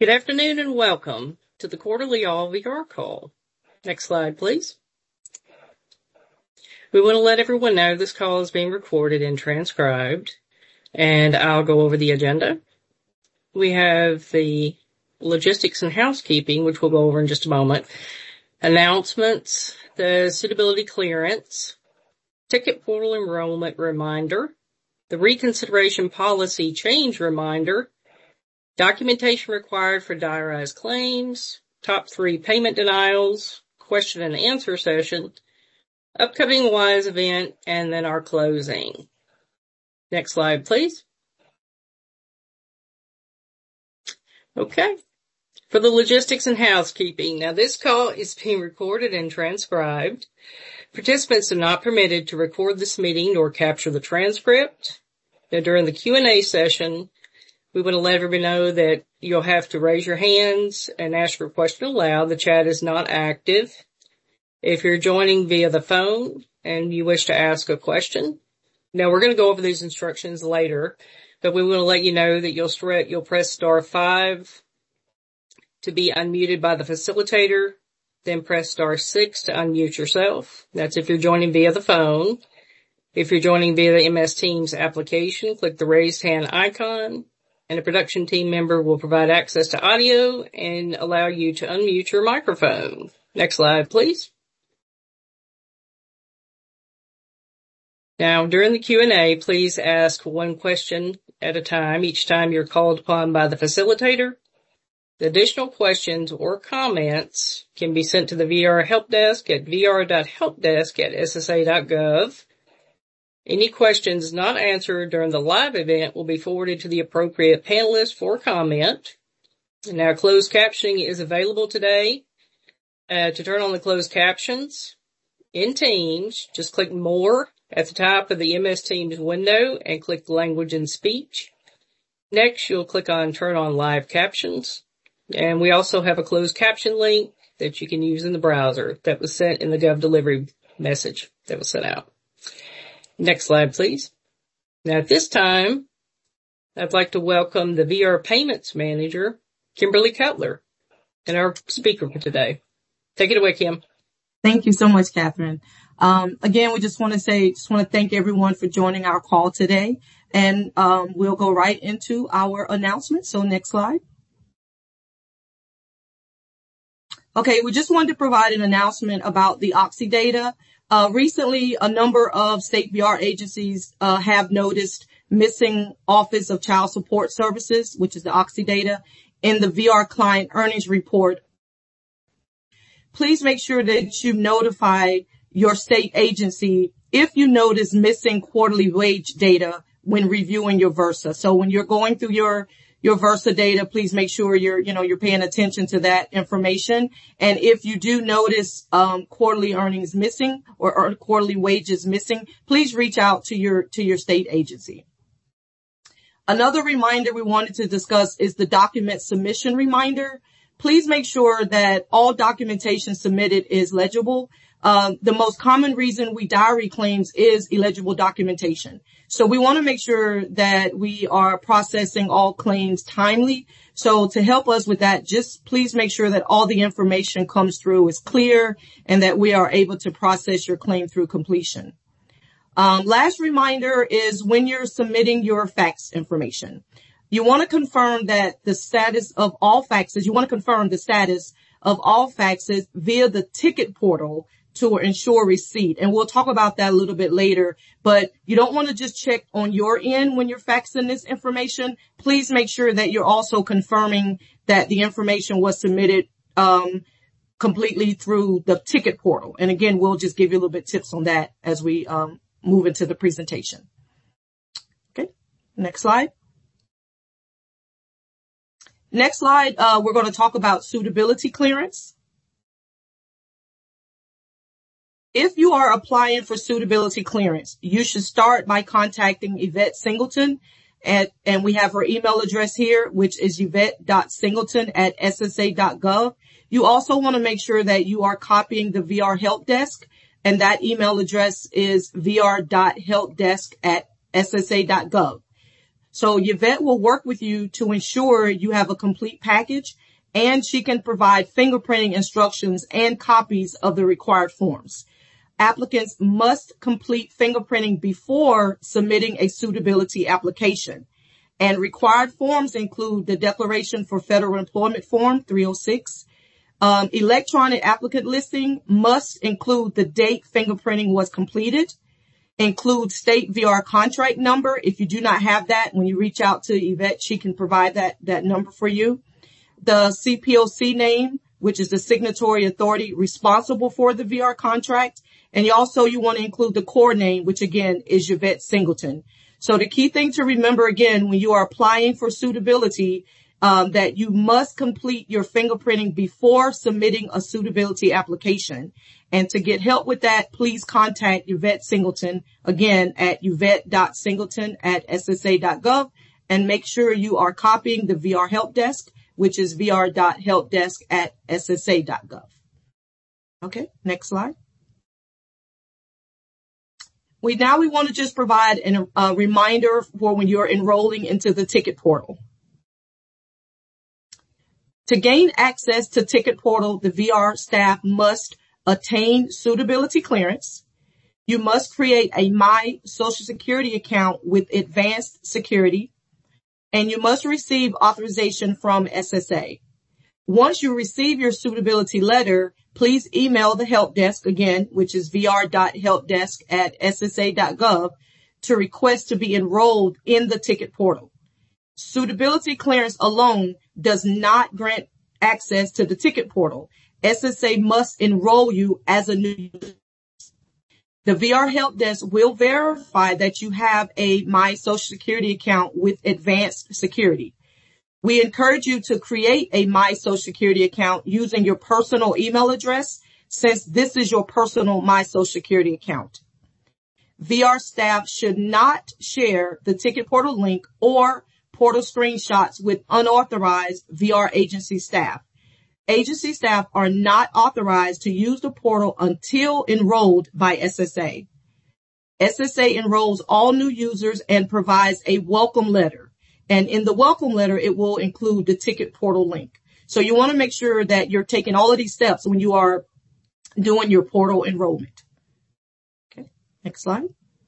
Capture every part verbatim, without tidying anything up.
Good afternoon and welcome to the quarterly All V R call. Next slide, please. We want to let everyone know this call is being recorded and transcribed, and I'll go over the agenda. We have the logistics and housekeeping, which we'll go over in just a moment, announcements, the suitability clearance, ticket portal enrollment reminder, the reconsideration policy change reminder, documentation required for diarized claims, top three payment denials, question and answer session, upcoming WISE event, and then our closing. Next slide, please. Okay. For the logistics and housekeeping, now this call is being recorded and transcribed. Participants are not permitted to record this meeting nor capture the transcript. Now during the Q and A session, we want to let everybody know that you'll have to raise your hands and ask your question aloud. The chat is not active. If you're joining via the phone and you wish to ask a question, now we're going to go over these instructions later, but we want to let you know that you'll, you'll press star five to be unmuted by the facilitator, then press star six to unmute yourself. That's if you're joining via the phone. If you're joining via the M S Teams application, click the raised hand icon, and a production team member will provide access to audio and allow you to unmute your microphone. Next slide, please. Now, during the Q and A, please ask one question at a time each time you're called upon by the facilitator. The additional questions or comments can be sent to the V R Help Desk at v r dot help desk at s s a dot gov. Any questions not answered during the live event will be forwarded to the appropriate panelist for comment. And now closed captioning is available today. Uh, to turn on the closed captions in Teams, just click More at the top of the M S Teams window and click Language and Speech. Next, you'll click on Turn on Live Captions. And we also have a closed caption link that you can use in the browser that was sent in the Gov Delivery message that was sent out. Next slide, please. Now at this time, I'd like to welcome the V R Payments Manager, Kimberly Cutler, and our speaker for today. Take it away, Kim. Thank you so much, Catherine. Um, again, we just want to say, just want to thank everyone for joining our call today. And um, we'll go right into our announcement. So next slide. Okay, we just wanted to provide an announcement about the Oxy data. Uh, recently, a number of state V R agencies uh, have noticed missing Office of Child Support Services, which is the Oxy data, in the V R client earnings report. Please make sure that you notify your state agency if you notice missing quarterly wage data when reviewing your Versa. So when you're going through your your Versa data, please make sure you're, you know, you're paying attention to that information. And if you do notice, um, quarterly earnings missing or, or quarterly wages missing, please reach out to your, to your state agency. Another reminder we wanted to discuss is the document submission reminder. Please make sure that all documentation submitted is legible. Uh, the most common reason we diary claims is illegible documentation. So we want to make sure that we are processing all claims timely. So to help us with that, just please make sure that all the information comes through is clear and that we are able to process your claim through completion. Um, last reminder is when you're submitting your fax information, you want to confirm that the status of all faxes, you want to confirm the status of all faxes via the ticket portal to ensure receipt. And we'll talk about that a little bit later, but you don't want to just check on your end when you're faxing this information. Please make sure that you're also confirming that the information was submitted, um, completely through the ticket portal. And again, we'll just give you a little bit tips on that as we, um, move into the presentation. Okay. Next slide. Next slide. Uh, we're going to talk about suitability clearance. If you are applying for suitability clearance, you should start by contacting Yvette Singleton at, and we have her email address here, which is yvette dot singleton at s s a dot gov. You also want to make sure that you are copying the V R Help Desk, and that email address is v r dot help desk at s s a dot gov. So Yvette will work with you to ensure you have a complete package, and she can provide fingerprinting instructions and copies of the required forms. Applicants must complete fingerprinting before submitting a suitability application. And required forms include the Declaration for Federal Employment Form three oh six. Um, electronic applicant listing must include the date fingerprinting was completed, include state V R contract number. If you do not have that, when you reach out to Yvette, she can provide that, that number for you. The C P O C name, which is the signatory authority responsible for the V R contract. And you also, you want to include the core name, which again is Yvette Singleton. So the key thing to remember again, when you are applying for suitability, um, that you must complete your fingerprinting before submitting a suitability application. And to get help with that, please contact Yvette Singleton again at yvette.singleton at ssa.gov, and make sure you are copying the V R help desk, which is vr.helpdesk at ssa.gov. Okay, next slide. We now we want to just provide an, a reminder for when you're enrolling into the ticket portal. To gain access to ticket portal, the V R staff must attain suitability clearance. You must create a My Social Security account with advanced security, and you must receive authorization from S S A. Once you receive your suitability letter, please email the help desk again, which is vr.helpdesk at ssa.gov, to request to be enrolled in the ticket portal. Suitability clearance alone does not grant access to the ticket portal. S S A must enroll you as a new user. The V R help desk will verify that you have a My Social Security account with advanced security. We encourage you to create a My Social Security account using your personal email address, since this is your personal My Social Security account. V R staff should not share the ticket portal link or portal screenshots with unauthorized V R agency staff. Agency staff are not authorized to use the portal until enrolled by S S A. S S A enrolls all new users and provides a welcome letter. And in the welcome letter, it will include the ticket portal link. So you want to make sure that you're taking all of these steps when you are doing your portal enrollment. Okay, next slide.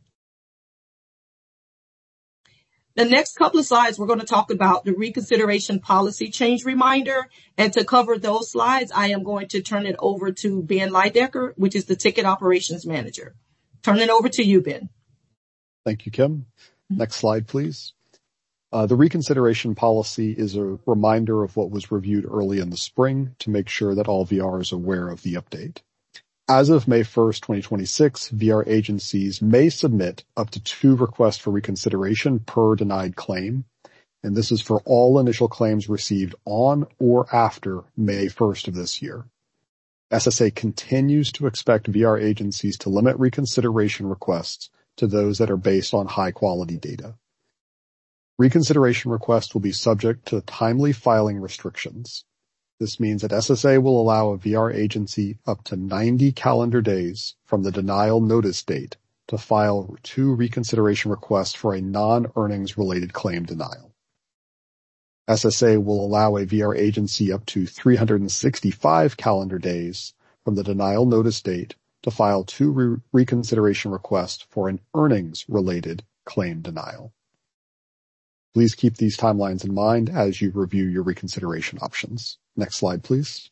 The next couple of slides, we're going to talk about the reconsideration policy change reminder. And to cover those slides, I am going to turn it over to Ben Lydecker, which is the ticket operations manager. Turn it over to you, Ben. Thank you, Kim. Next slide, please. Uh, the reconsideration policy is a reminder of what was reviewed early in the spring to make sure that all V R is aware of the update. As of May first, twenty twenty-six, V R agencies may submit up to two requests for reconsideration per denied claim, and this is for all initial claims received on or after May first of this year. S S A continues to expect V R agencies to limit reconsideration requests to those that are based on high-quality data. Reconsideration requests will be subject to timely filing restrictions. This means that S S A will allow a V R agency up to ninety calendar days from the denial notice date to file two reconsideration requests for a non-earnings related claim denial. S S A will allow a V R agency up to three hundred sixty-five calendar days from the denial notice date to file two re- reconsideration requests for an earnings related claim denial. Please keep these timelines in mind as you review your reconsideration options. Next slide, please.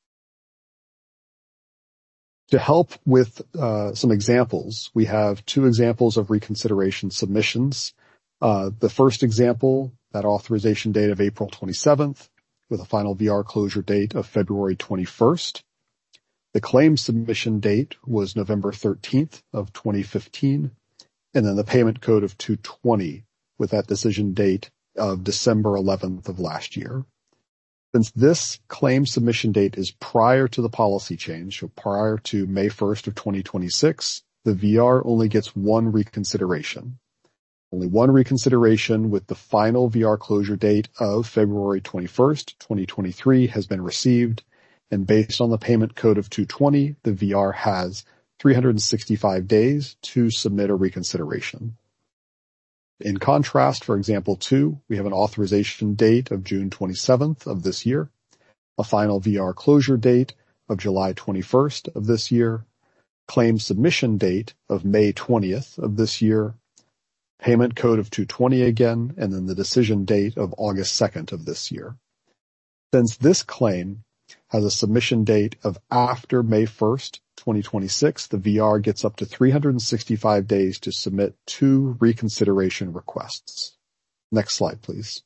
To help with uh, some examples, we have two examples of reconsideration submissions. Uh, the first example, that authorization date of April twenty-seventh, with a final V R closure date of February twenty-first. The claim submission date was November thirteenth of twenty fifteen, and then the payment code of two twenty, with that decision date of December eleventh of last year. Since this claim submission date is prior to the policy change, so prior to May first of twenty twenty-six, the V R only gets one reconsideration. Only one reconsideration with the final V R closure date of February twenty-first, twenty twenty-three has been received, and based on the payment code of two twenty, the V R has three hundred sixty-five days to submit a reconsideration. In contrast, for example two, we have an authorization date of June twenty-seventh of this year, a final V R closure date of July twenty-first of this year, claim submission date of May twentieth of this year, payment code of two twenty again, and then the decision date of August second of this year. Since this claim has a submission date of after May first, twenty twenty-six, the V R gets up to three hundred sixty-five days to submit two reconsideration requests. Next slide, please.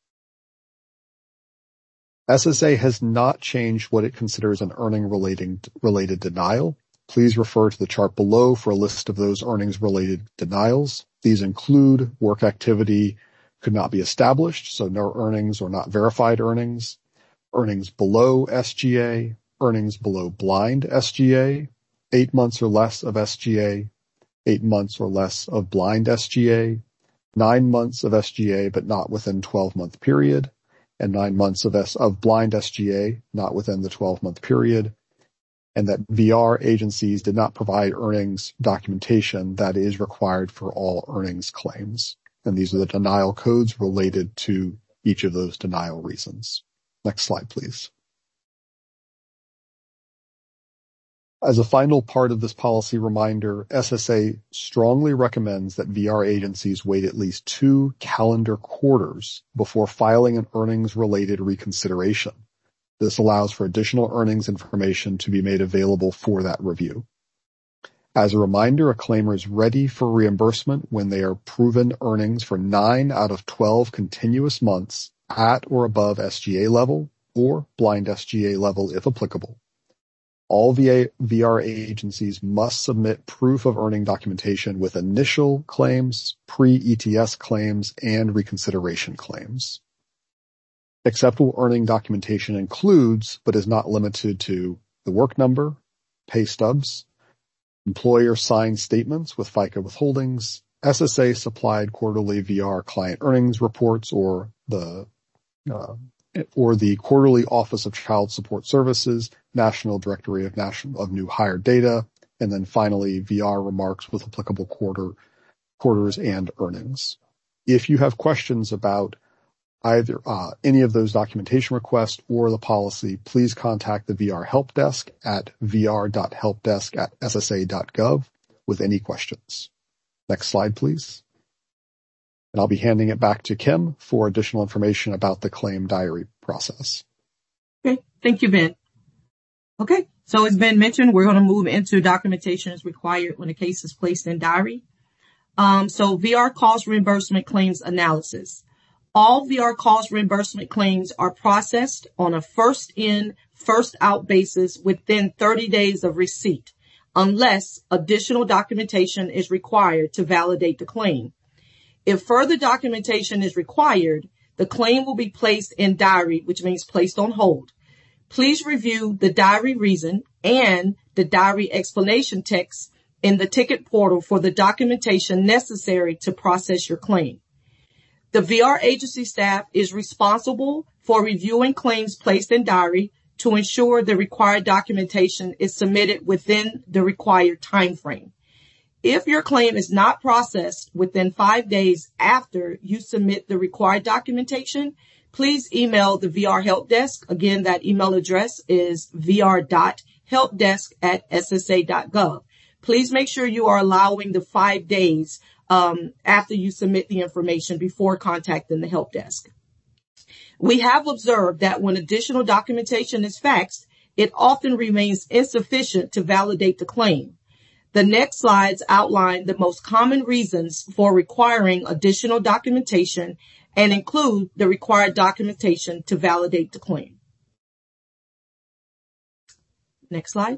S S A has not changed what it considers an earning-related related denial. Please refer to the chart below for a list of those earnings-related denials. These include work activity could not be established, so no earnings or not verified earnings, earnings below S G A, earnings below blind S G A, eight months or less of S G A, eight months or less of blind S G A, nine months of S G A but not within twelve-month period, and nine months of, S- of blind S G A not within the twelve-month period, and that V R agencies did not provide earnings documentation that is required for all earnings claims. And these are the denial codes related to each of those denial reasons. Next slide, please. As a final part of this policy reminder, S S A strongly recommends that V R agencies wait at least two calendar quarters before filing an earnings-related reconsideration. This allows for additional earnings information to be made available for that review. As a reminder, a claimer is ready for reimbursement when they are proven earnings for nine out of twelve continuous months at or above S G A level or blind S G A level if applicable. All V R agencies must submit proof of earning documentation with initial claims, pre-E T S claims, and reconsideration claims. Acceptable earning documentation includes, but is not limited to, the work number, pay stubs, employer signed statements with FICA withholdings, S S A supplied quarterly V R client earnings reports or the uh, or the quarterly Office of Child Support Services, National Directory of National of New Hire Data, and then finally V R remarks with applicable quarter quarters and earnings. If you have questions about either uh, any of those documentation requests or the policy, please contact the V R help desk at v r dot helpdesk at s s a dot gov with any questions. Next slide, please. And I'll be handing it back to Kim for additional information about the claim diary process. Okay, thank you, Ben. Okay, so as Ben mentioned, we're going to move into documentation as required when a case is placed in diary. Um, so V R cost reimbursement claims analysis. All V R cost reimbursement claims are processed on a first in, first out basis within thirty days of receipt, unless additional documentation is required to validate the claim. If further documentation is required, the claim will be placed in diary, which means placed on hold. Please review the diary reason and the diary explanation text in the ticket portal for the documentation necessary to process your claim. The V R agency staff is responsible for reviewing claims placed in diary to ensure the required documentation is submitted within the required time frame. If your claim is not processed within five days after you submit the required documentation, please email the V R help desk. Again, that email address is v r dot helpdesk at s s a dot gov. Please make sure you are allowing the five days um, after you submit the information before contacting the help desk. We have observed that when additional documentation is faxed, it often remains insufficient to validate the claim. The next slides outline the most common reasons for requiring additional documentation and include the required documentation to validate the claim. Next slide.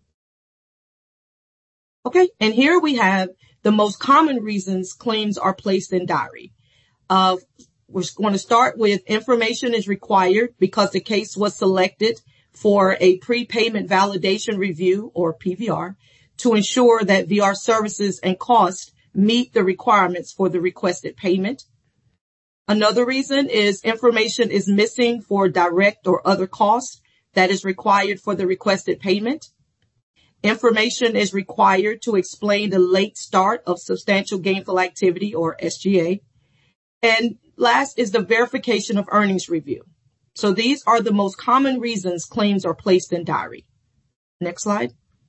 Okay, and here we have the most common reasons claims are placed in diary. Uh, we're going to start with information is required because the case was selected for a prepayment validation review or P V R to ensure that V R services and costs meet the requirements for the requested payment. Another reason is information is missing for direct or other costs that is required for the requested payment. Information is required to explain the late start of substantial gainful activity, or S G A. And last is the verification of earnings review. So these are the most common reasons claims are placed in diary. Next slide.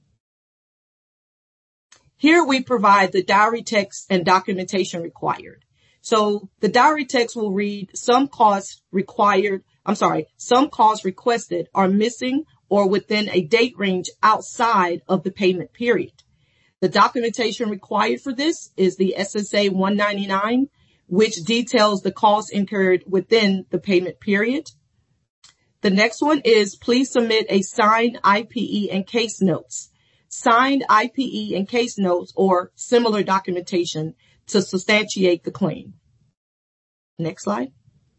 Here we provide the diary text and documentation required. So the diary text will read, some costs required, I'm sorry, some costs requested are missing or within a date range outside of the payment period. The documentation required for this is the S S A one ninety-nine, which details the costs incurred within the payment period. The next one is please submit a signed I P E and case notes. Signed I P E and case notes or similar documentation to substantiate the claim. Next slide.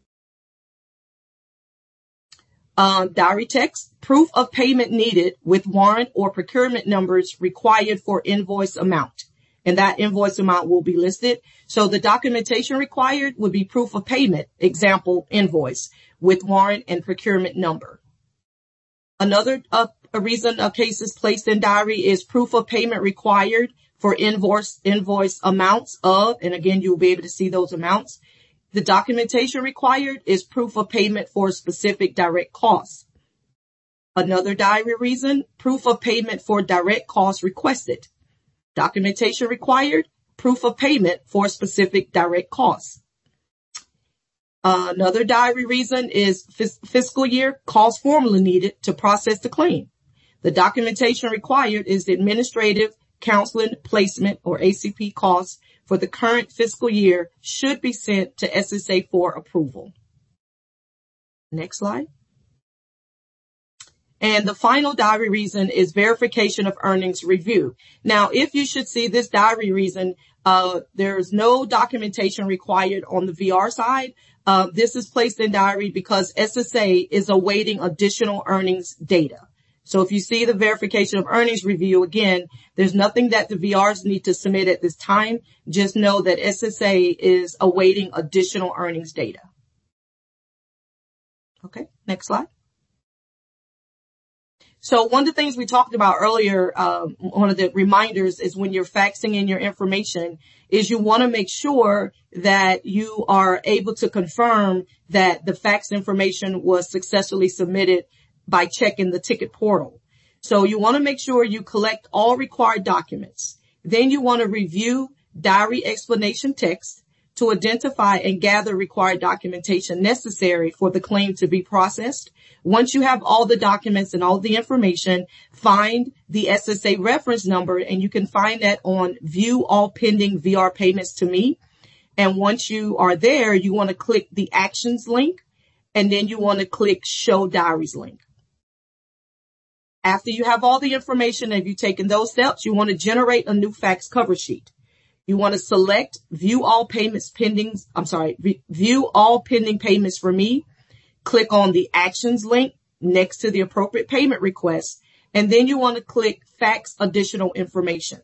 Um, diary text, proof of payment needed with warrant or procurement numbers required for invoice amount. And that invoice amount will be listed. So the documentation required would be proof of payment, example, invoice with warrant and procurement number. Another uh, a reason a case is placed in diary is proof of payment required for invoice, invoice amounts of, and again, you'll be able to see those amounts. The documentation required is proof of payment for specific direct costs. Another diary reason, proof of payment for direct costs requested. Documentation required, proof of payment for specific direct costs. Uh, another diary reason is f- fiscal year cost formula needed to process the claim. The documentation required is the administrative, counseling, placement, or A C P costs for the current fiscal year should be sent to S S A for approval. Next slide. And the final diary reason is verification of earnings review. Now, if you should see this diary reason, uh, there's no documentation required on the V R side. Uh, this is placed in diary because S S A is awaiting additional earnings data. So if you see the verification of earnings review, again, there's nothing that the V Rs need to submit at this time. Just know that S S A is awaiting additional earnings data. Okay, next slide. So one of the things we talked about earlier, um, one of the reminders is when you're faxing in your information is you want to make sure that you are able to confirm that the fax information was successfully submitted by checking the ticket portal. So you want to make sure you collect all required documents. Then you want to review diary explanation text to identify and gather required documentation necessary for the claim to be processed. Once you have all the documents and all the information, find the S S A reference number, and you can find that on View All Pending V R Payments to Me. And once you are there, you want to click the Actions link, and then you want to click Show Diaries link. After you have all the information and you've taken those steps, you want to generate a new fax cover sheet. You want to select View All Payments Pending, I'm sorry, View All Pending Payments for Me. Click on the Actions link next to the appropriate payment request, and then you want to click Fax Additional Information.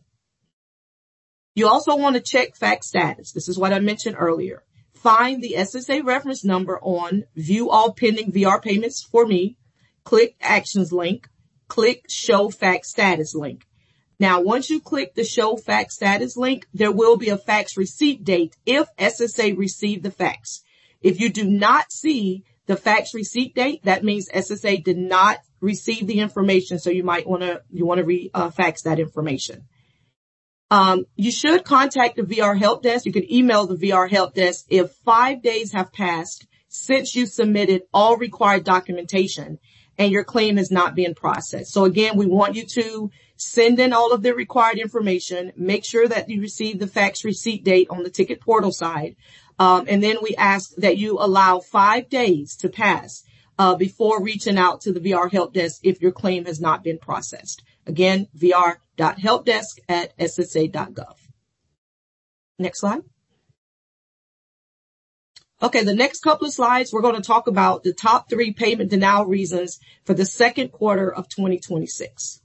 You also want to check fax status. This is what I mentioned earlier. Find the S S A reference number on View All Pending V R Payments for Me. Click Actions link. Click Show Fax Status link. Now, once you click the Show Fax Status link, there will be a fax receipt date if S S A received the fax. If you do not see the fax receipt date, that means S S A did not receive the information, so you might want to you want to re uh, fax that information. Um, you should contact the V R Help Desk. You can email the V R Help Desk if five days have passed since you submitted all required documentation and your claim is not being processed. So again, we want you to send in all of the required information. Make sure that you receive the fax receipt date on the ticket portal side. Um, and then we ask that you allow five days to pass uh, before reaching out to the V R Help Desk if your claim has not been processed. Again, V R dot helpdesk at S S A dot gov. Next slide. Okay, the next couple of slides, we're going to talk about the top three payment denial reasons for the second quarter of twenty twenty-six.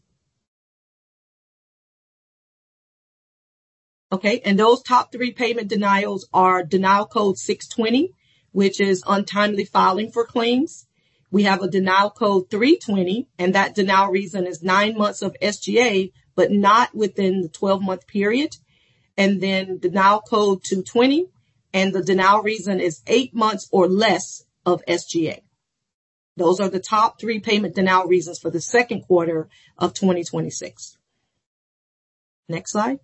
Okay, and those top three payment denials are denial code six twenty, which is untimely filing for claims, We have a denial code three twenty, and that denial reason is nine months of S G A, but not within the twelve month period. And then denial code two twenty, and the denial reason is eight months or less of S G A. Those are the top three payment denial reasons for the second quarter of twenty twenty-six. Next slide.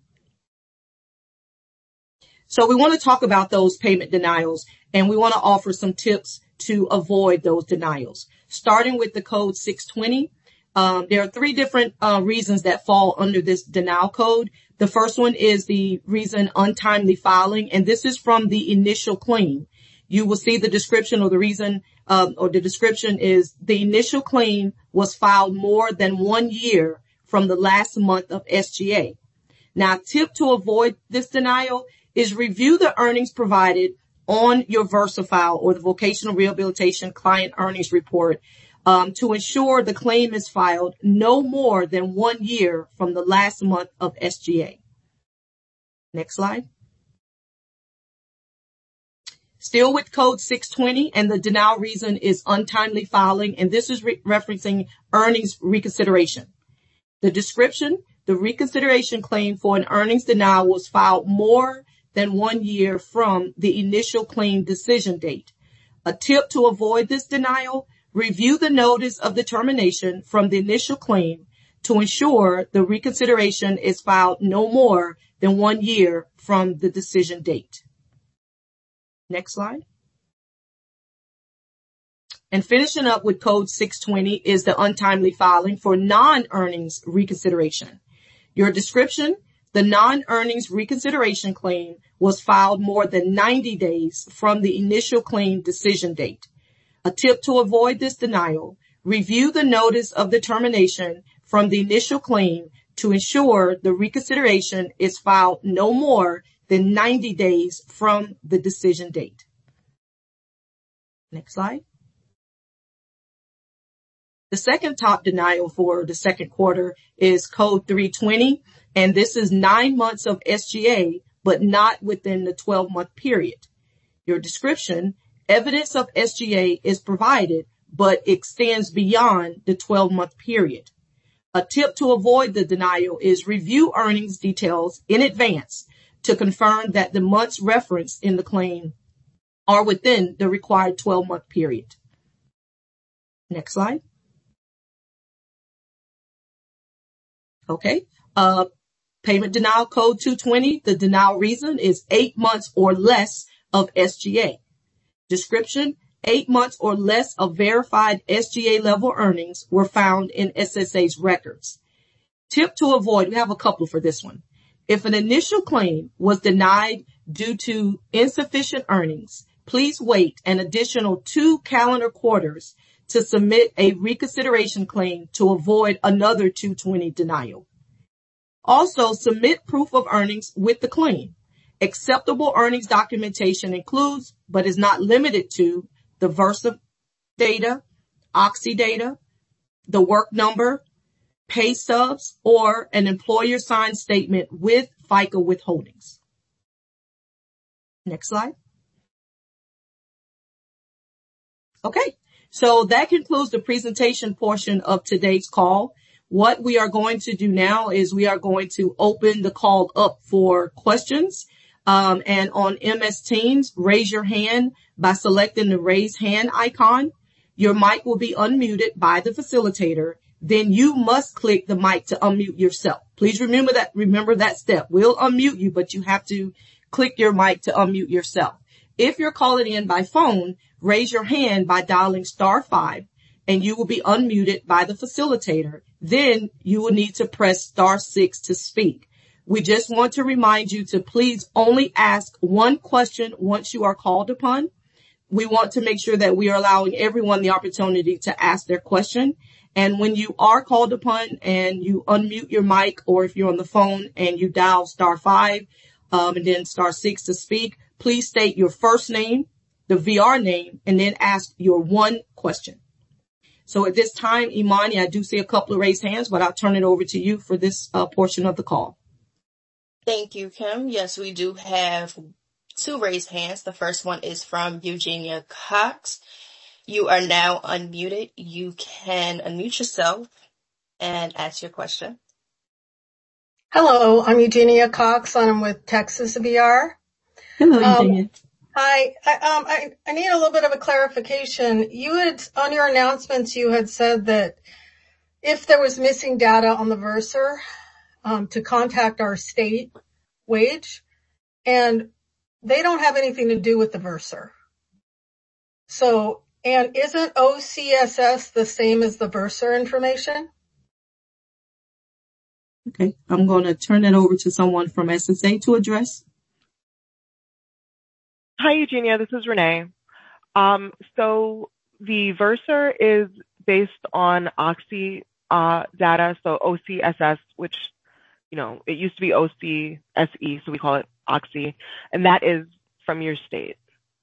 So we want to talk about those payment denials, and we want to offer some tips to avoid those denials. Starting with the code six twenty, um, there are three different uh, reasons that fall under this denial code. The first one is the reason untimely filing, and this is from the initial claim. You will see the description or the reason, um, or the description is the initial claim was filed more than one year from the last month of S G A. Now, a tip to avoid this denial is review the earnings provided on your Versa file or the Vocational Rehabilitation Client Earnings Report um, to ensure the claim is filed no more than one year from the last month of S G A. Next slide. Still with code six twenty, and the denial reason is untimely filing, and this is re- referencing earnings reconsideration. The description, the reconsideration claim for an earnings denial was filed more than one year from the initial claim decision date. A tip to avoid this denial, review the notice of determination from the initial claim to ensure the reconsideration is filed no more than one year from the decision date. Next slide. And finishing up with code six twenty is the untimely filing for non-earnings reconsideration. Your description, the non-earnings reconsideration claim was filed more than ninety days from the initial claim decision date. A tip to avoid this denial, review the notice of determination from the initial claim to ensure the reconsideration is filed no more than ninety days from the decision date. Next slide. The second top denial for the second quarter is code three twenty, and this is nine months of S G A, but not within the twelve month period. Your description, evidence of S G A is provided, but extends beyond the twelve month period. A tip to avoid the denial is review earnings details in advance to confirm that the months referenced in the claim are within the required twelve month period. Next slide. Okay. Uh, payment denial code two twenty. The denial reason is eight months or less of S G A. Description, eight months or less of verified S G A level earnings were found in S S A's records. Tip to avoid, we have a couple for this one. If an initial claim was denied due to insufficient earnings, please wait an additional two calendar quarters to submit a reconsideration claim to avoid another two twenty denial. Also, submit proof of earnings with the claim. Acceptable earnings documentation includes, but is not limited to, the Versa data, Oxy data, the work number, pay stubs, or an employer signed statement with FICA withholdings. Next slide. Okay. So that concludes the presentation portion of today's call. What we are going to do now is we are going to open the call up for questions. Um, and on M S Teams, raise your hand by selecting the raise hand icon. Your mic will be unmuted by the facilitator. Then you must click the mic to unmute yourself. Please remember that, remember that step. We'll unmute you, but you have to click your mic to unmute yourself. If you're calling in by phone, raise your hand by dialing star five, and you will be unmuted by the facilitator. Then you will need to press star six to speak. We just want to remind you to please only ask one question once you are called upon. We want to make sure that we are allowing everyone the opportunity to ask their question. And when you are called upon and you unmute your mic, or if you're on the phone and you dial star five, um, and then star six to speak, please state your first name, the V R name, and then ask your one question. So at this time, Imani, I do see a couple of raised hands, but I'll turn it over to you for this uh, portion of the call. Thank you, Kim. Yes, we do have two raised hands. The first one is from Eugenia Cox. You are now unmuted. You can unmute yourself and ask your question. Hello, I'm Eugenia Cox. I'm with Texas V R. Hello, Um, Eugenia. hi. I, um, I, I need a little bit of a clarification. You had, on your announcements, you had said that if there was missing data on the Verser, um, to contact our state wage, and they don't have anything to do with the Verser. So, and isn't O C S S the same as the Verser information? Okay, I'm going to turn it over to someone from S S A to address. Hi, Eugenia. This is Renee. Um, so the Verser is based on Oxy uh, data, so O C S S, which, you know, it used to be O C S E, so we call it Oxy, and that is from your state.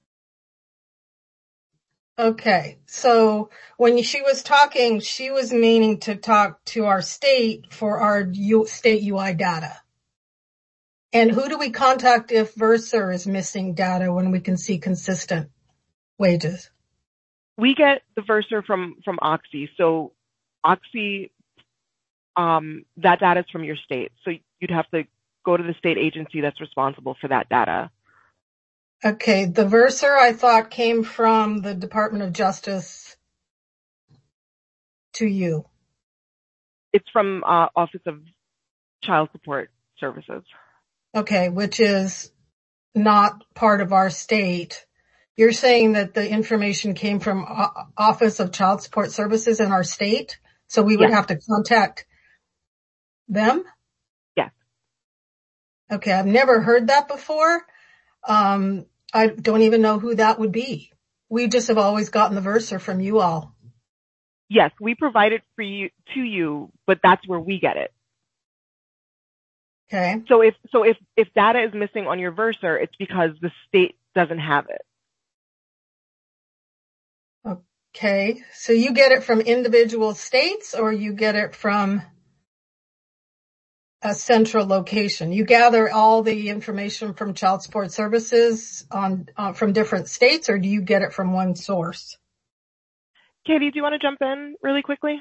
Okay, so when she was talking, she was meaning to talk to our state for our U- state U I data. And who do we contact if Verser is missing data when we can see consistent wages? We get the Verser from, from Oxy. So Oxy, um, that data is from your state. So you'd have to go to the state agency that's responsible for that data. Okay, the Verser I thought came from the Department of Justice to you. It's from uh, Office of Child Support Services. Okay, which is not part of our state. You're saying that the information came from O- Office of Child Support Services in our state? So we would Yes. have to contact them? Yes. Okay, I've never heard that before. Um, I don't even know who that would be. We just have always gotten the Verser from you all. Yes, we provide it for you to you, but that's where we get it. Okay. So if so if if data is missing on your Verser, it's because the state doesn't have it. Okay. So you get it from individual states or you get it from a central location? You gather all the information from Child Support Services on uh, from different states, or do you get it from one source? Katie, do you want to jump in really quickly?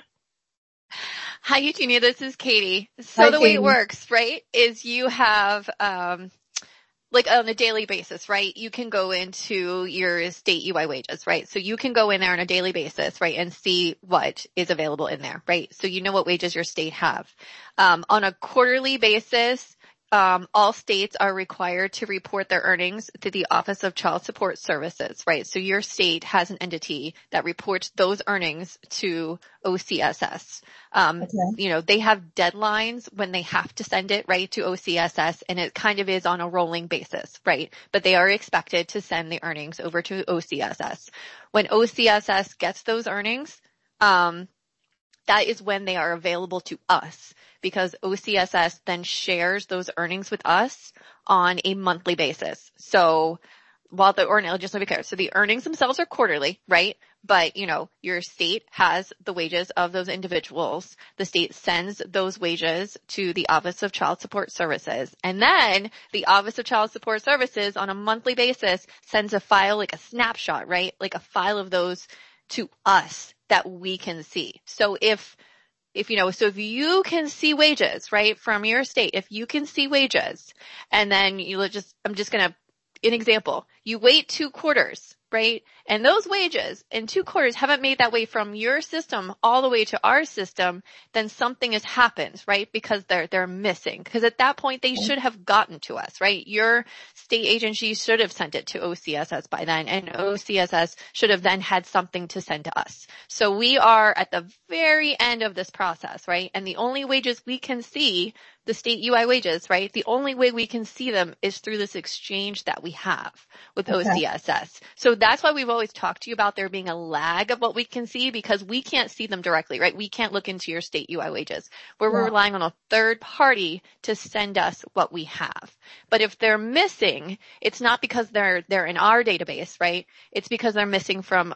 Hi, Eugenia. This is Katie. So Hi, the way Katie. it works, right, is you have, um, like on a daily basis, right? You can go into your state U I wages, right? So you can go in there on a daily basis, right, and see what is available in there, right? So you know what wages your state have. Um, on a quarterly basis, um, all states are required to report their earnings to the Office of Child Support Services, right? So your state has an entity that reports those earnings to O C S S. Um, Okay. you know, they have deadlines when they have to send it, right, to O C S S, and it kind of is on a rolling basis, right? But they are expected to send the earnings over to O C S S. When O C S S gets those earnings, um, that is when they are available to us, because O C S S then shares those earnings with us on a monthly basis. So while the earnings, just let me be clear. So the earnings themselves are quarterly, right? But, you know, your state has the wages of those individuals. The state sends those wages to the Office of Child Support Services. And then the Office of Child Support Services on a monthly basis sends a file, like a snapshot, right? Like a file of those to us that we can see. So if, if, you know, so if you can see wages, right, from your state, if you can see wages, and then you just, I'm just going to, an example, you wait two quarters, right? And those wages in two quarters haven't made that way from your system all the way to our system, then something has happened, right? Because they're, they're missing. Because at that point, they should have gotten to us, right? Your state agency should have sent it to O C S S by then, and O C S S should have then had something to send to us. So we are at the very end of this process, right? And the only wages we can see, the state U I wages, right? The only way we can see them is through this exchange that we have with Okay. O C S S. So that's why we've always talked to you about there being a lag of what we can see, because we can't see them directly, right? We can't look into your state U I wages. We're Yeah. relying on a third party to send us what we have. But if they're missing, it's not because they're, they're in our database, right? It's because they're missing from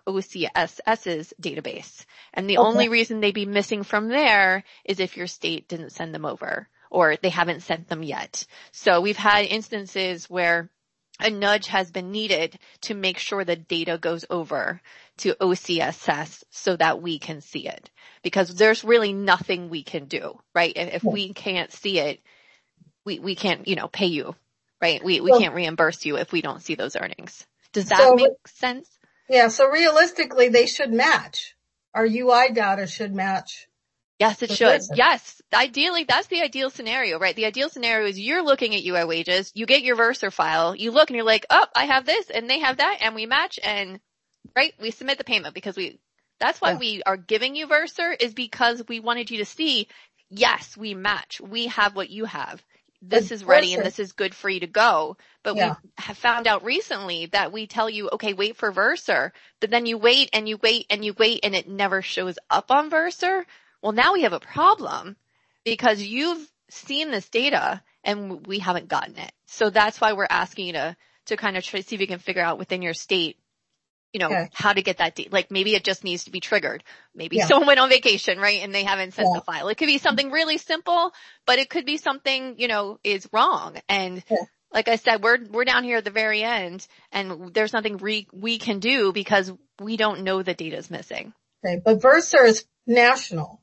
OCSS's database. And the Okay. only reason they'd be missing from there is if your state didn't send them over, or they haven't sent them yet. So we've had instances where a nudge has been needed to make sure the data goes over to O C S S so that we can see it, because there's really nothing we can do, right? If, if we can't see it, we, we can't, you know, pay you, right? We, we So- can't reimburse you if we don't see those earnings. Does that So- make sense? Yeah, so realistically, they should match. Our U I data should match. Yes, it The should. Versa. Yes. Ideally, that's the ideal scenario, right? The ideal scenario is you're looking at U I wages, you get your Versa file, you look and you're like, oh, I have this and they have that and we match and, right, we submit the payment because we, that's why Yeah. we are giving you Versa, is because we wanted you to see, yes, we match. We have what you have. This But is ready and Versa- this is good for you to go. But Yeah. we have found out recently that we tell you, okay, wait for Versa, but then you wait and you wait and you wait and it never shows up on Versa. Well, now we have a problem because you've seen this data and we haven't gotten it. So that's why we're asking you to, to kind of try to see if you can figure out within your state, you know, Okay. how to get that data. Like maybe it just needs to be triggered. Maybe Yeah. someone went on vacation, right? And they haven't sent Yeah. the file. It could be something really simple, but it could be something, you know, is wrong. And Yeah. like I said, we're, we're down here at the very end and there's nothing we, we can do because we don't know the data's missing. Okay, but Versa is national.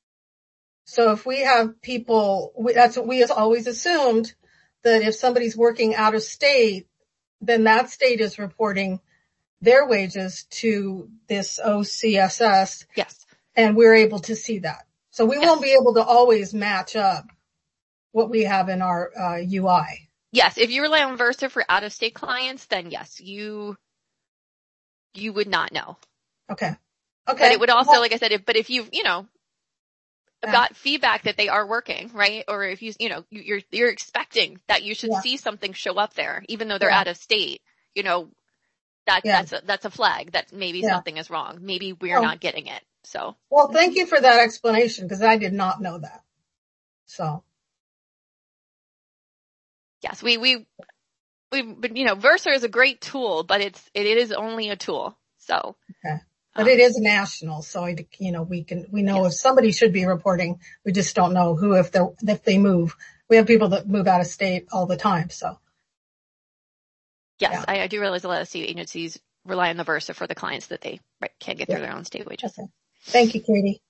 So if we have people, we, that's what we have always assumed, that if somebody's working out of state, then that state is reporting their wages to this O C S S, Yes. and we're able to see that. So we Yes. won't be able to always match up what we have in our uh, U I. Yes, if you rely on Versa for out-of-state clients, then yes, you you would not know. Okay. Okay. But it would also, like I said, if, but if you've, you know, Yeah. got feedback that they are working, right? Or if you, you know, you- you're you're expecting that you should Yeah. see something show up there, even though they're Yeah. out of state, you know, that Yeah. that's a, that's a flag that maybe Yeah. something is wrong. Maybe we're Oh. not getting it. So Well, thank you for that explanation, because I did not know that. So, yes, we we we, but you know, Versa is a great tool, but it's it, it is only a tool. So. okay. But um, it is national, so I, you know, we can, we know if somebody should be reporting, we just don't know who, if they, if they move. We have people that move out of state all the time, so. Yes, Yeah. I, I do realize a lot of state agencies rely on the Versa for the clients that they right, can't get Yeah. through their own state wages. Okay. Thank you, Katie.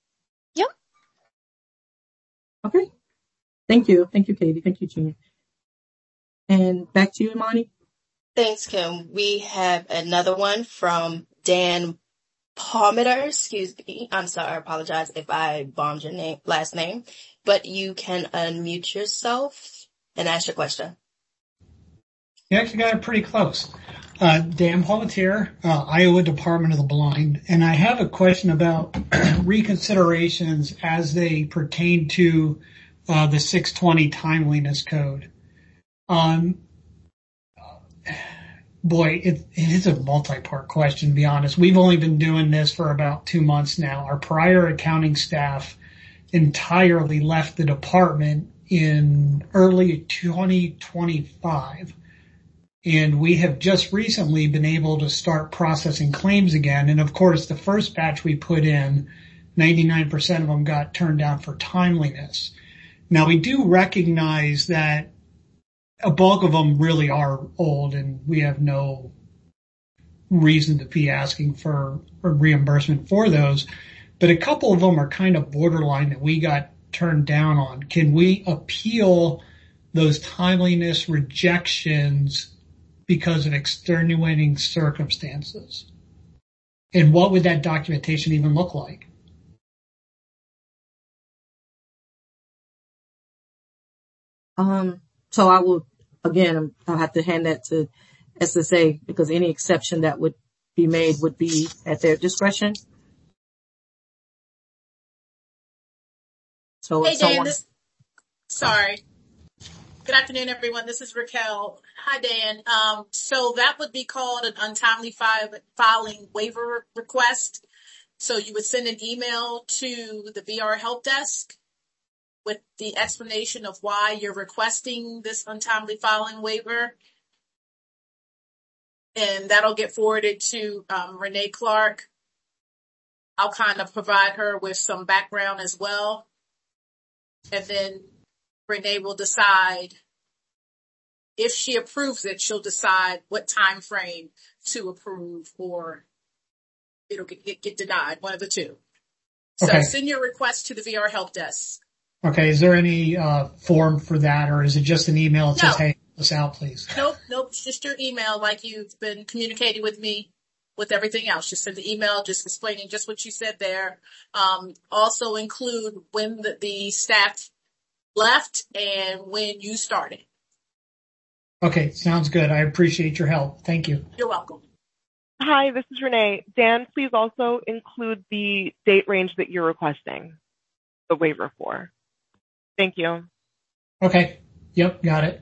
Okay. Thank you. Thank you, Katie. Thank you, Gina. And back to you, Imani. Thanks, Kim. We have another one from Dan Palmeter. Excuse me. I'm sorry. I apologize if I bombed your name, last name, but you can unmute yourself and ask your question. You actually got it pretty close. Uh, Dan Palmetier, uh, Iowa Department of the Blind. And I have a question about reconsiderations as they pertain to uh, the six twenty timeliness code. Um, boy, it, it is a multi-part question, to be honest. We've only been doing this for about two months now. Our prior accounting staff entirely left the department in early twenty twenty-five. And we have just recently been able to start processing claims again. And of course, the first batch we put in, ninety-nine percent of them got turned down for timeliness. Now, we do recognize that a bulk of them really are old and we have no reason to be asking for a reimbursement for those. But a couple of them are kind of borderline that we got turned down on. Can we appeal those timeliness rejections because of extenuating circumstances? And what would that documentation even look like? Um, so I will, again, I'll have to hand that to S S A because any exception that would be made would be at their discretion. So Hey, if Dan, someone, this, sorry. Good afternoon, everyone. This is Raquel. Hi, Dan. Um, so that would be called an untimely file, filing waiver request. So you would send an email to the V R help desk with the explanation of why you're requesting this untimely filing waiver. And that'll get forwarded to um, Renee Clark. I'll kind of provide her with some background as well. And then Renee will decide if she approves it, she'll decide what time frame to approve, or it'll get, get, get denied, one of the two. So Okay. send your request to the V R help desk. Okay. Is there any uh form for that, or is it just an email that No. says, hey, help us out, please? Nope, nope, it's just your email like you've been communicating with me with everything else. Just send the email just explaining just what you said there. Um, also include when the, the staff left and when you started. Okay. Sounds good. I appreciate your help. Thank you. You're welcome. Hi, this is Renee. Dan, please also include the date range that you're requesting the waiver for. Thank you. Okay. Yep. Got it.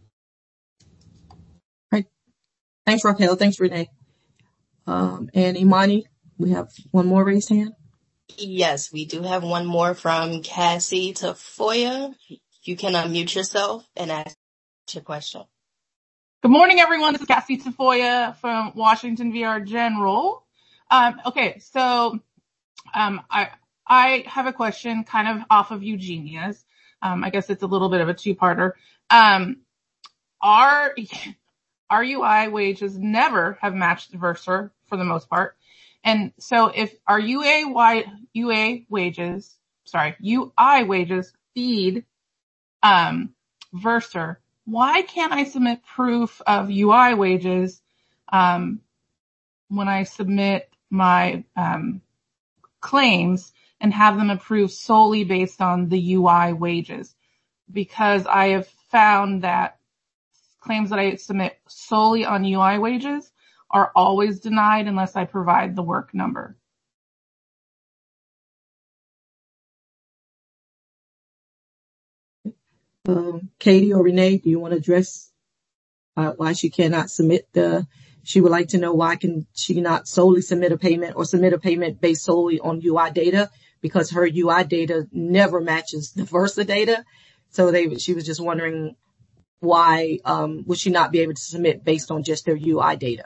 Right. Thanks, Raquel. Thanks, Renee. Um, and Imani, we have one more raised hand. Yes, we do have one more from Cassie Tafoya. You can unmute yourself and ask your question. Good morning, everyone. This is Cassie Tafoya from Washington V R General. Um, okay, so um, I I have a question kind of off of Eugenia's. Um, I guess it's a little bit of a two-parter. Um, our, our U I wages never have matched Versa for the most part. And so if our U A, y, U A wages, sorry, U I wages feed um, Versa, why can't I submit proof of U I wages um, when I submit my um, claims and have them approved solely based on the U I wages? Because I have found that claims that I submit solely on U I wages are always denied unless I provide the work number. Um, Katie or Renee, do you want to address uh, why she cannot submit the, she would like to know why can she not solely submit a payment or submit a payment based solely on U I data, because her U I data never matches the Versa data. So they, she was just wondering why, um, would she not be able to submit based on just their U I data?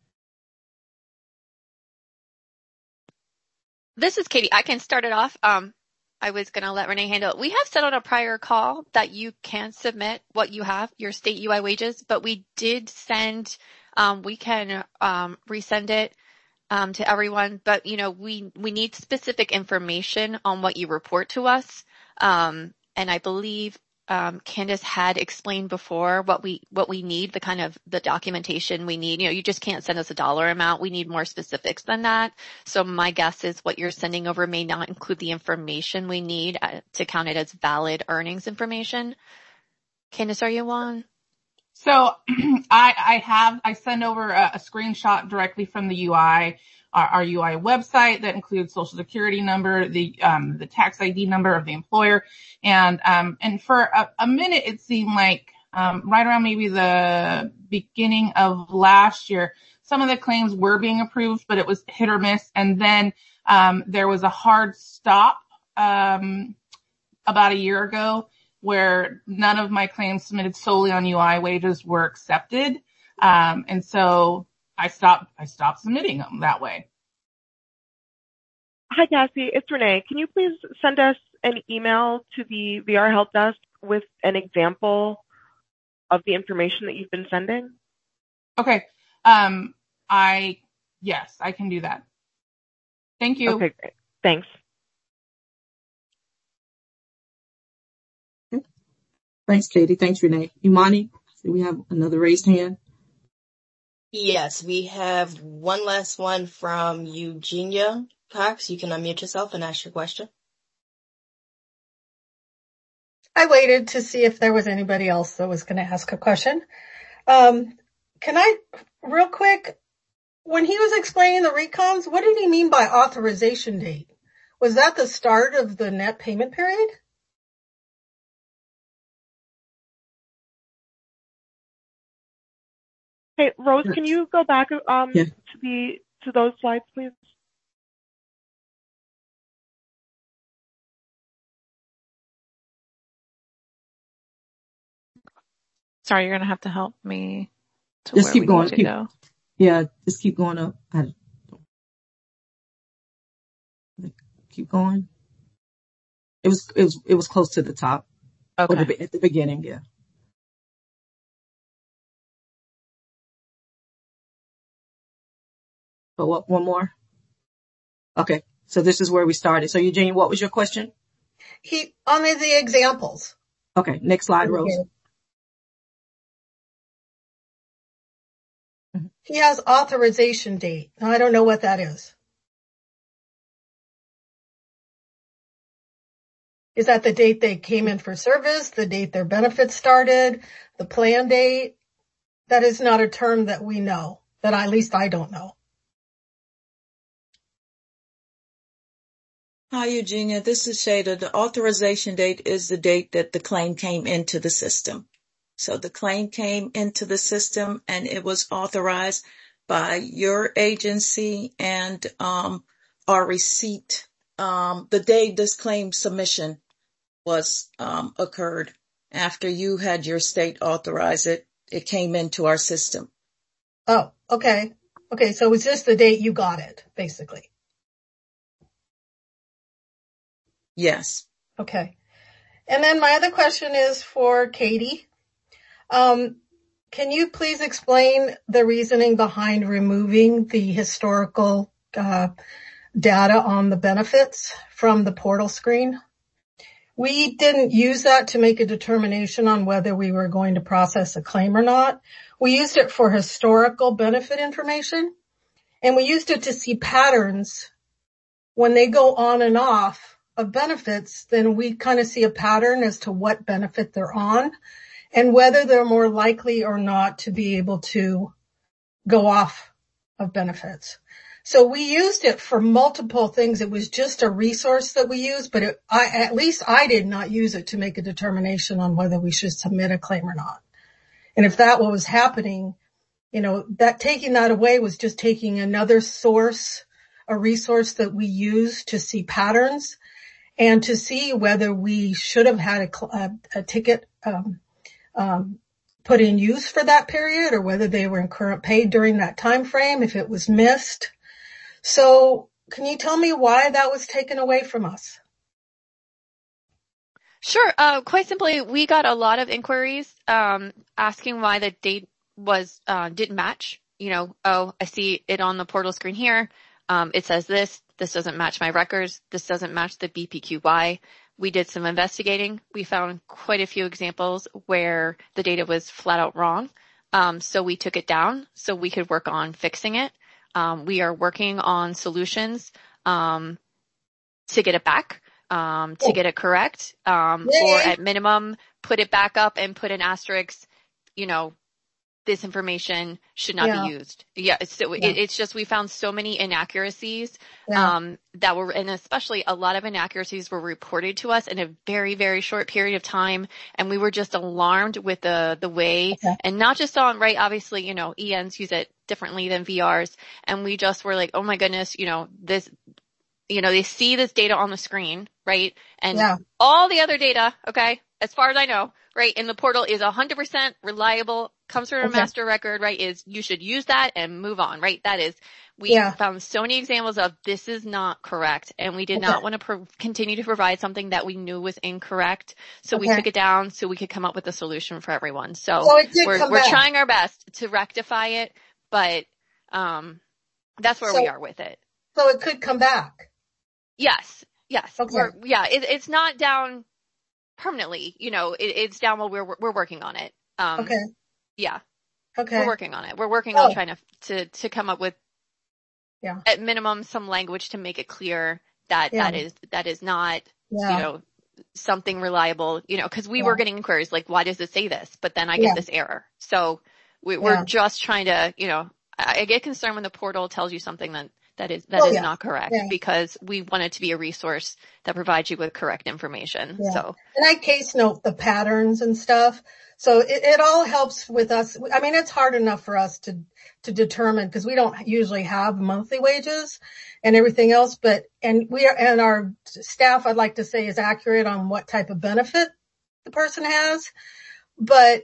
This is Katie. I can start it off. Um, I was going to let Renee handle it. We have said on a prior call that you can submit what you have, your state U I wages, but we did send, um, we can, um, resend it, um, to everyone, but you know, we, we need specific information on what you report to us. Um, and I believe, um, Candace had explained before what we, what we need, the kind of the documentation we need. You know, you just can't send us a dollar amount. We need more specifics than that. So my guess is what you're sending over may not include the information we need to count it as valid earnings information. Candace, are you on? So I, I have, I send over a, a screenshot directly from the U I, our, our U I website that includes social security number, the, um, the tax I D number of the employer. And, um, and for a, a minute, it seemed like, um, right around maybe the beginning of last year, some of the claims were being approved, but it was hit or miss. And then, um, there was a hard stop, um, about a year ago, where none of my claims submitted solely on U I wages were accepted. Um, and so I stopped, I stopped submitting them that way. Hi, Cassie. It's Renee. Can you please send us an email to the V R Help Desk with an example of the information that you've been sending? Okay. Um, I, yes, I can do that. Thank you. Okay, great. Thanks. Thanks, Katie. Thanks, Renee. Imani, do we have another raised hand? Yes, we have one last one from Eugenia Cox. You can unmute yourself and ask your question. I waited to see if there was anybody else that was going to ask a question. Um, can I, real quick, when he was explaining the recons, what did he mean by authorization date? Was that the start of the net payment period? Hey, Rose, can you go back um, Yeah. to the to those slides, please? Sorry, you're gonna have to help me to Just where keep we going. need to Keep, go. yeah, just keep going up. I, keep going. It was, it was, it was close to the top. Okay. Or the, at the beginning, yeah. But what, one more? Okay. So this is where we started. So Eugene, what was your question? He, on the, the examples. Okay. Next slide, Rose. He has authorization date. Now, I don't know what that is. Is that the date they came in for service, the date their benefits started, the plan date? That is not a term that we know, that at least I don't know. Hi, Eugenia. This is Shada. The authorization date is the date that the claim came into the system. So the claim came into the system and it was authorized by your agency and um our receipt. Um the day this claim submission was um occurred. After you had your state authorize it, it came into our system. Oh, okay. Okay, so it's just the date you got it, basically. Yes. Okay. And then my other question is for Katie. Um, can you please explain the reasoning behind removing the historical uh, data on the benefits from the portal screen? We didn't use that to make a determination on whether we were going to process a claim or not. We used it for historical benefit information, and we used it to see patterns when they go on and off of benefits. Then we kind of see a pattern as to what benefit they're on and whether they're more likely or not to be able to go off of benefits. So we used it for multiple things. It was just a resource that we used, but it, I, at least I did not use it to make a determination on whether we should submit a claim or not. And if that what was happening, you know, that taking that away was just taking another source, a resource that we use to see patterns and to see whether we should have had a, a, a ticket, um, um, put in use for that period or whether they were in current pay during that time frame, if it was missed. So can you tell me why that was taken away from us? Sure. Uh, quite simply, we got a lot of inquiries um, asking why the date was uh, didn't match. You know, oh, I see it on the portal screen here. Um, it says this. This doesn't match my records. This doesn't match the B P Q Y. We did some investigating. We found quite a few examples where the data was flat out wrong. Um, so we took it down so we could work on fixing it. Um, we are working on solutions um, to get it back, um, to get it correct, um, or at minimum, put it back up and put an asterisk, you know, this information should not yeah. be used. Yeah. So yeah. It, it's just, we found so many inaccuracies, yeah. um, that were, and especially a lot of inaccuracies were reported to us in a very, very short period of time. And we were just alarmed with the, the way okay. and not just on, right. Obviously, you know, E Ns use it differently than V Rs. And we just were like, oh my goodness, you know, this, you know, they see this data on the screen, right? And yeah. all the other data, okay, as far as I know, right, in the portal is one hundred percent reliable, comes from a okay. master record, right, is you should use that and move on, right? That is, we yeah. found so many examples of this is not correct, and we did okay. not want to pro- continue to provide something that we knew was incorrect, so okay. we took it down so we could come up with a solution for everyone. So, so it did we're, come we're back. trying our best to rectify it, but um, that's where so, we are with it. So it could come back? Yes, yes. Okay. We're, yeah, it, it's not down permanently, you know, it, it's down while we're, we're working on it. Um, okay. Yeah. Okay. We're working on it. We're working oh. on trying to, to, to come up with, yeah. at minimum, some language to make it clear that yeah. that is, that is not, yeah. you know, something reliable, you know, cause we yeah. were getting inquiries like, why does it say this? But then I get yeah. this error. So we, we're yeah. just trying to, you know, I, I get concerned when the portal tells you something that, that is, that oh, is yeah. not correct yeah. because we want it to be a resource that provides you with correct information. Yeah. So. And I case note the patterns and stuff. So it, it all helps with us. I mean, it's hard enough for us to, to determine because we don't usually have monthly wages and everything else, but, and we are, and our staff, I'd like to say, is accurate on what type of benefit the person has. But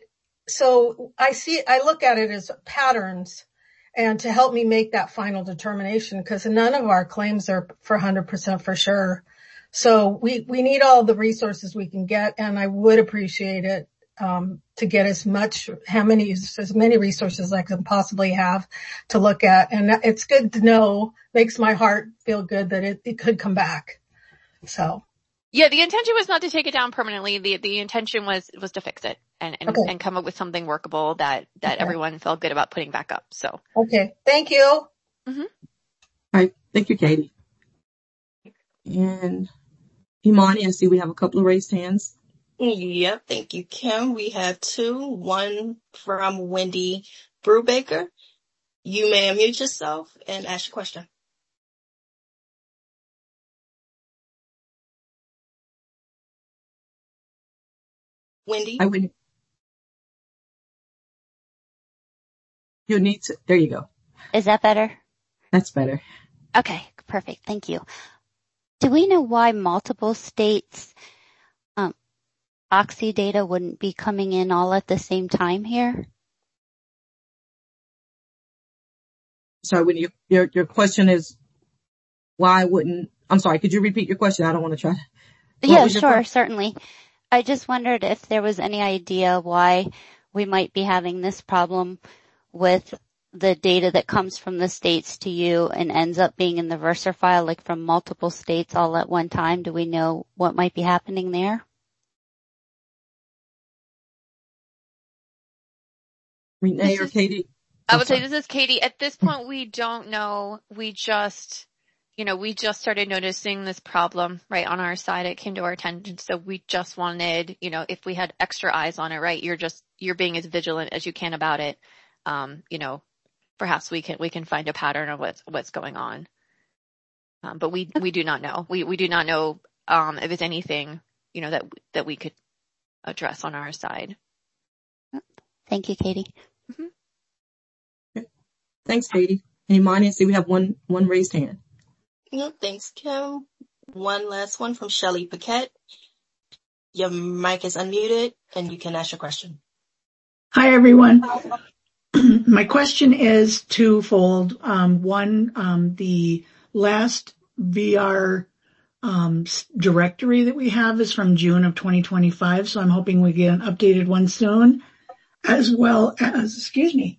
so I see, I look at it as patterns and to help me make that final determination because none of our claims are for one hundred percent for sure. So we, we need all the resources we can get, and I would appreciate it um, to get as much, how many, as many resources I can possibly have to look at. And it's good to know, makes my heart feel good that it, it could come back. So. Yeah, the intention was not to take it down permanently. The the intention was was to fix it and and, Okay. and come up with something workable that that Okay. everyone felt good about putting back up. So. Okay. Thank you. Mm-hmm. All right. Thank you, Katie. And Imani, I see we have a couple of raised hands. Yep. Thank you, Kim. We have two. One from Wendy Brubaker. You may unmute yourself and ask your question. Wendy? I would. You need to, there you go. Is that better? That's better. Okay, perfect. Thank you. Do we know why multiple states, um, Oxy data wouldn't be coming in all at the same time here? Sorry, when you, your, your question is why wouldn't, I'm sorry, could you repeat your question? I don't want to try. What Yeah, was your sure, question? certainly. I just wondered if there was any idea why we might be having this problem with the data that comes from the states to you and ends up being in the Versa file, like from multiple states all at one time. Do we know what might be happening there? Renee or Katie? I would say this is Katie. At this point, we don't know. We just, you know, we just started noticing this problem right on our side. It came to our attention. So we just wanted, you know, if we had extra eyes on it, right? You're just, you're being as vigilant as you can about it. Um, you know, perhaps we can, we can find a pattern of what's, what's going on. Um, but we, we do not know. We, we do not know, um, if it's anything, you know, that, that we could address on our side. Thank you, Katie. Mm-hmm. Okay. Thanks, Katie. And Imani, I see we have one, one raised hand. No, thanks, Kim. One last one from Shelly Paquette. Your mic is unmuted and you can ask your question. Hi, everyone. My question is twofold. Um, one, um, the last V R um, directory that we have is from June of twenty twenty-five, so I'm hoping we get an updated one soon, as well as, excuse me,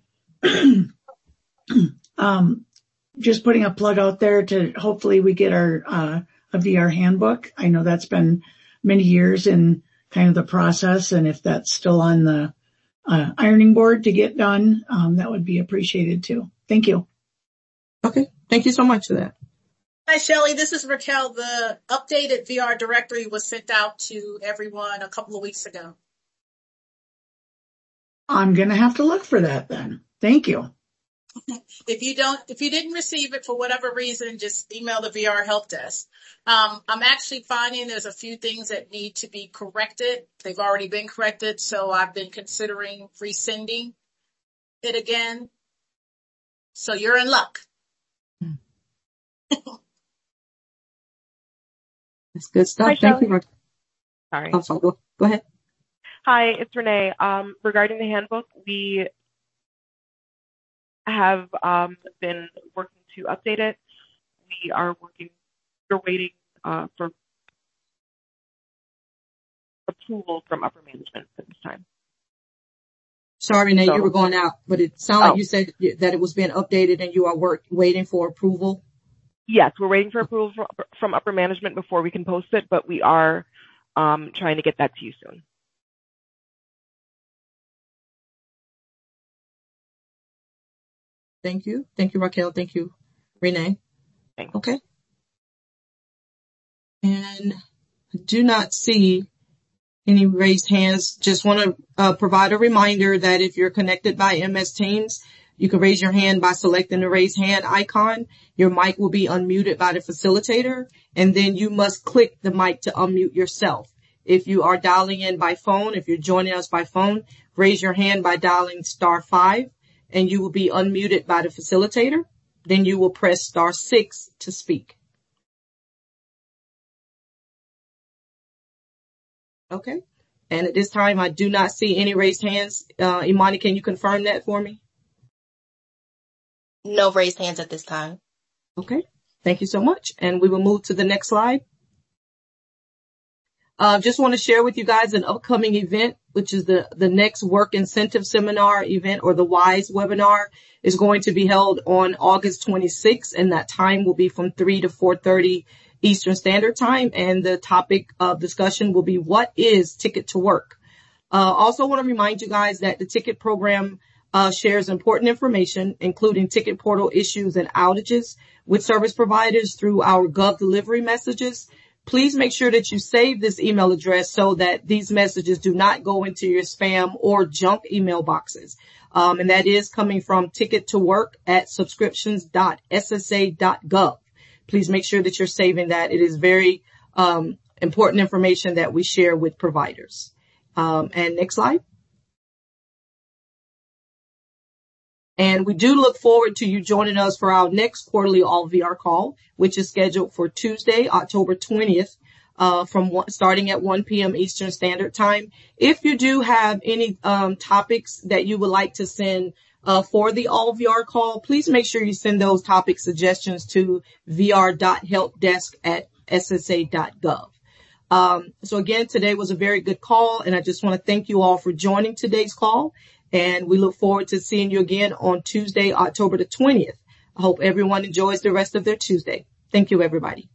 um, just putting a plug out there to hopefully we get our uh, a V R handbook. I know that's been many years in kind of the process, and if that's still on the Uh, ironing board to get done, um, that would be appreciated too. Thank you. Okay. Thank you so much for that. Hi, Shelley. This is Raquel. The updated V R directory was sent out to everyone a couple of weeks ago. I'm going to have to look for that then. Thank you. If you don't, if you didn't receive it for whatever reason, just email the V R help desk. Um, I'm actually finding there's a few things that need to be corrected. They've already been corrected, so I've been considering resending it again. So you're in luck. That's good stuff. Hi, Thank you. Shelley. Ra- Sorry. Oh, sorry. Go, go ahead. Hi, it's Renee. Um, regarding the handbook, we have um, been working to update it. We are working, we're waiting uh, for approval from upper management at this time. Sorry, Renee, So, you were going out, but it sounded oh. like you said that it was being updated and you are work, waiting for approval. Yes, we're waiting for approval from, from upper management before we can post it, but we are um, trying to get that to you soon. Thank you. Thank you, Raquel. Thank you, Renee. Thanks. Okay. And I do not see any raised hands. Just want to uh, provide a reminder that if you're connected by M S Teams, you can raise your hand by selecting the raise hand icon. Your mic will be unmuted by the facilitator, and then you must click the mic to unmute yourself. If you are dialing in by phone, if you're joining us by phone, raise your hand by dialing star five, and you will be unmuted by the facilitator. Then you will press star six to speak. Okay. And at this time, I do not see any raised hands. Uh, Imani, can you confirm that for me? No raised hands at this time. Okay. Thank you so much. And we will move to the next slide. Uh, just want to share with you guys an upcoming event, which is the, the next work incentive seminar event, or the WISE webinar, is going to be held on August twenty-sixth, and that time will be from three to four thirty Eastern Standard Time. And the topic of discussion will be, what is Ticket to Work? Uh, also want to remind you guys that the ticket program uh, shares important information, including ticket portal issues and outages with service providers through our Gov delivery messages. Please make sure that you save this email address so that these messages do not go into your spam or junk email boxes. Um, and that is coming from ticket to work at subscriptions dot s s a dot gov. Please make sure that you're saving that. It is very um, important information that we share with providers. Um, and next slide. And we do look forward to you joining us for our next quarterly All V R call, which is scheduled for Tuesday, October twentieth, uh, from one, starting at one p.m. Eastern Standard Time. If you do have any um, topics that you would like to send uh, for the All V R call, please make sure you send those topic suggestions to v r dot helpdesk at s s a dot gov. Um, so again, today was a very good call, and I just want to thank you all for joining today's call. And we look forward to seeing you again on Tuesday, October the twentieth. I hope everyone enjoys the rest of their Tuesday. Thank you, everybody.